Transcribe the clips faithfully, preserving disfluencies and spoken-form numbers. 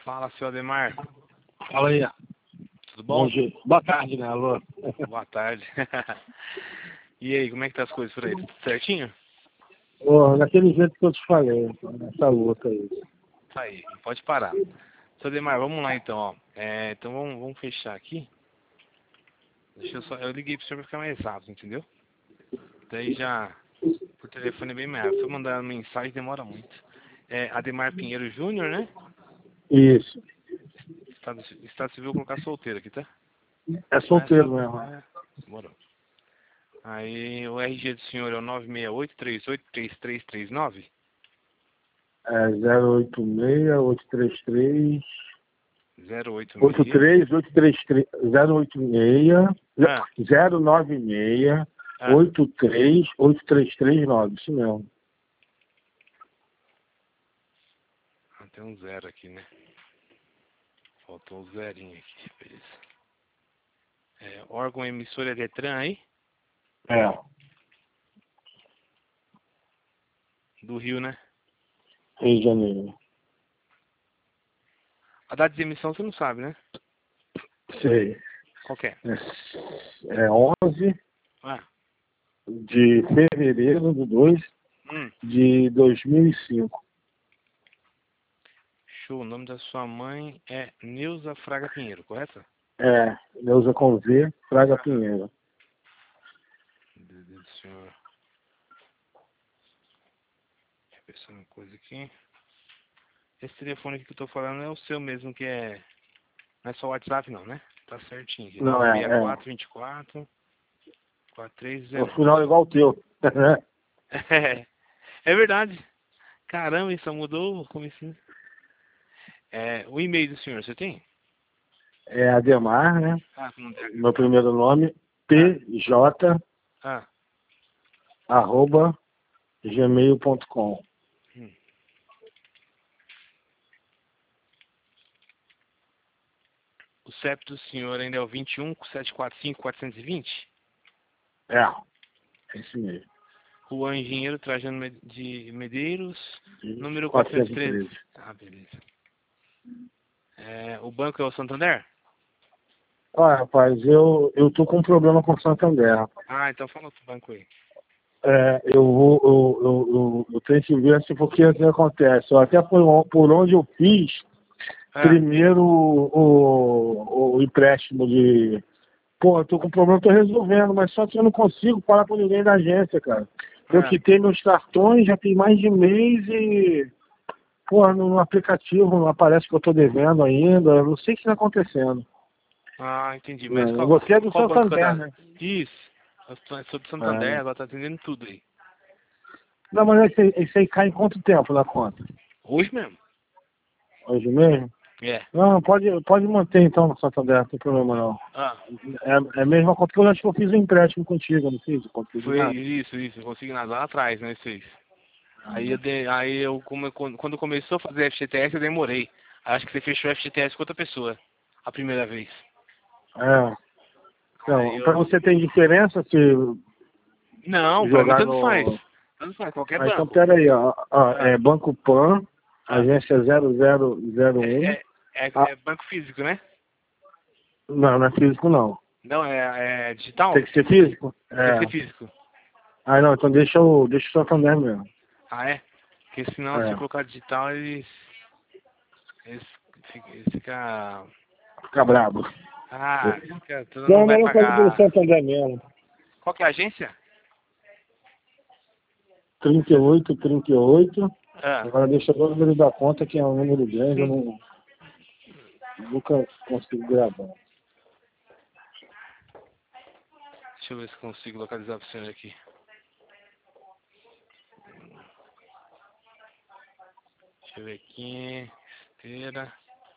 Fala, seu Ademar. Fala aí. Tudo bom? Bom dia. Boa tarde, né, alô? Boa tarde. E aí, como é que tá as coisas por aí? Tudo certinho? Ô, daquele jeito que eu te falei, essa luta aí. Tá aí, não pode parar. Seu Ademar, vamos lá então, ó. É, então vamos, vamos fechar aqui. Deixa eu só. Eu liguei pro senhor pra ficar mais exato, entendeu? Daí já. Por telefone é bem melhor. Se eu mandar mensagem demora muito. É Ademar Pinheiro Júnior, né? Isso. Estado, estado civil, vou colocar solteiro aqui, tá? É Ah, é só. solteiro mesmo. É, demorou. Aí o R G do senhor é o nove seis oito, três oito três três três nove? É zero oito seis, oito três três, zero oito oito seis. três, oito três três, zero oito seis, Ah, zero nove seis, ah. oito três, oito três três nove, isso mesmo. Ah, tem um zero aqui, né? Faltou um zerinho aqui, beleza. É, órgão emissor é Detran aí? É, Do Rio, né? Rio de Janeiro. A data de emissão você não sabe, né? Sei. Qual que é? É, é onze Ah, de fevereiro de dois hum. de dois mil e cinco. Show. O nome da sua mãe é Neuza Fraga Pinheiro, correto? É, Neuza com V, Fraga Pinheiro. Meu Deus do senhor. Deixa eu pensar uma coisa aqui. Esse telefone aqui que eu tô falando é o seu mesmo, que é... Não é só o WhatsApp não, né? Tá certinho aqui. Não, é, é. nove seis quatro, vinte e quatro, quatro três O zero nove. final é igual o teu. É, é verdade. Caramba, isso mudou como assim? É, o e-mail do senhor, você tem? É Ademar, né? Ah, não tem. Meu primeiro nome, Ah, pj, ah. arroba, gmail ponto com. Hum. O C E P do senhor ainda é o vinte e um, setecentos e quarenta e cinco, quatrocentos e vinte? É, é esse mesmo. Rua Engenheiro Trajano Me- de Medeiros, número quatrocentos e quatrocentos e treze. treze. Ah, beleza. É, o banco é o Santander? Olha, rapaz, eu, eu tô com um problema com o Santander, rapaz. Ah, então fala outro banco aí. É, eu vou, eu, eu, eu, eu tenho que ver se porque o que acontece. Eu até por, on- por onde eu fiz, Ah, primeiro o, o, o empréstimo de. Pô, eu tô com problema, tô resolvendo, mas só que eu não consigo falar com ninguém da agência, cara. Eu ah, quitei meus cartões, já tem mais de mês e, pô, no aplicativo não aparece que eu tô devendo ainda, eu não sei o que tá acontecendo. ah, entendi. Mas Né? qual, Você é do qual banco que Santander, tá? né? Isso. Eu sou sou do Santander, É. agora tá atendendo tudo aí. Não, mas isso aí, isso aí cai em quanto tempo na conta? Hoje mesmo? Hoje mesmo? É. Não, pode, pode manter então no Santander, não tem problema não. Ah, É, é a mesma conta que eu acho que eu fiz um empréstimo contigo, não fiz? foi Consignado. isso, isso. Eu consegui nada lá atrás, né, isso aí. Aí eu, de, aí eu como, quando quando começou a fazer F G T S, eu demorei. Acho que você fechou F G T S com outra pessoa. A primeira vez. É. Aí Então, pra eu... você tem diferença se Não, pra mim jogar tanto faz. no. Tanto faz, qualquer Ah, então banco. pera aí, ó. Ó, Ah, é Banco Pan, ah. agência zero zero zero É, um. é, é, Ah, é banco físico, né? não, não é físico não. Não, é, é digital? Tem que ser físico? Tem que É. ser físico. Ah, não, então deixa o, deixa o Santander mesmo. Ah, é? Porque senão se É. colocar digital, eles... Eles ficam... Eles fica... Fica brabo. Ah, fica, tu não Não, vai mas não pode pelo pagar... Santander mesmo. Qual que é a agência? trinta e oito, trinta e oito. Ah, Agora deixa eu ver o número da conta, que é um número grande, eu não, nunca consigo gravar. deixa eu ver se consigo localizar pro senhor aqui. Deixa eu ver aqui. Esteira.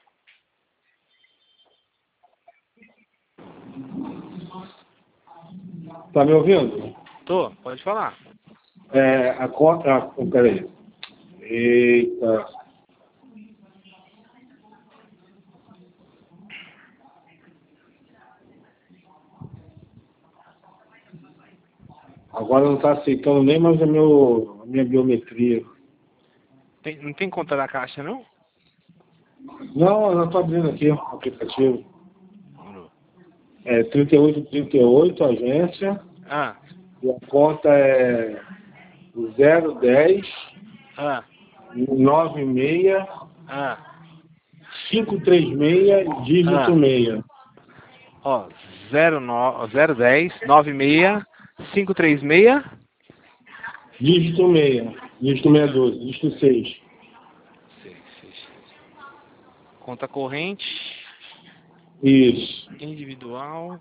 Tá me ouvindo? Tô, pode falar. É, a conta. Ah, peraí. Eita. Agora não tá aceitando nem mais a, meu, a minha biometria. Tem, não tem conta da caixa, não? Não, eu tô abrindo aqui o aplicativo. Demorou. É trinta e oito trinta e oito, agência. Ah, E a conta é zero dez ah, nove seis ah, cinco três seis, dígito ah. seis. Ó, zero nove zero dez nove seis cinco três seis. Dígito seis. Dígito seis doze. Dígito seis. Seis, seis. Conta corrente, Isso. individual.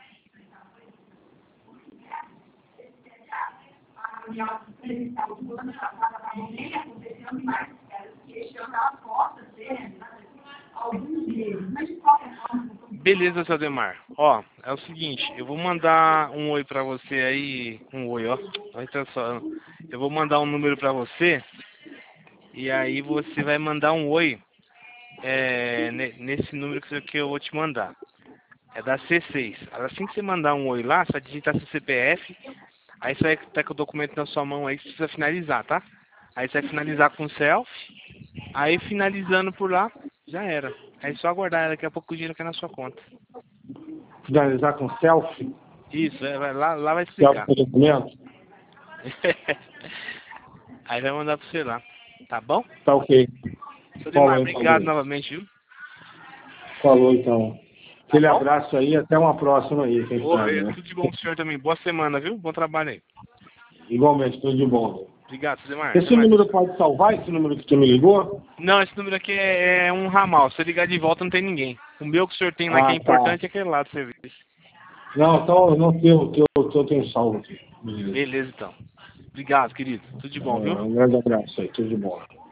Beleza, seu Demar. Ó, é o seguinte, eu vou mandar um oi pra você aí, um oi, ó. Olha só, eu vou mandar um número pra você e aí você vai mandar um oi é, ne- nesse número que que eu vou te mandar. É da C seis. Assim que você mandar um oi lá, você vai digitar seu C P F, aí você vai estar com o documento na sua mão aí, você precisa finalizar, tá? Aí você vai finalizar com selfie, aí finalizando por lá, já era. Aí é só aguardar, daqui a pouco o dinheiro cai na sua conta. Finalizar com selfie. Isso, é, vai, lá, lá vai Selfie explicar. com documento. Aí vai mandar pra você lá, tá bom? Tá ok. Seu Demar, Falou então, obrigado Bruno. novamente, viu? Falou então. Tá Aquele bom? abraço aí, até uma próxima aí, quem Ô, sabe, é, né? tudo de bom pro senhor também. Boa semana, viu? Bom trabalho aí. Igualmente, tudo de bom. Obrigado, seu Demar. Até Esse mais. número pode salvar, esse número que tu me ligou? Não, esse número aqui é, é um ramal. Se você ligar de volta, não tem ninguém. O meu que o senhor tem lá que é Ah, tá. importante é aquele lá do serviço. Não, então não tenho, o teu, o teu tem salvo aqui. Beleza. Beleza, então. Obrigado, querido. Tudo de bom, viu? Um grande abraço aí, tudo de bom.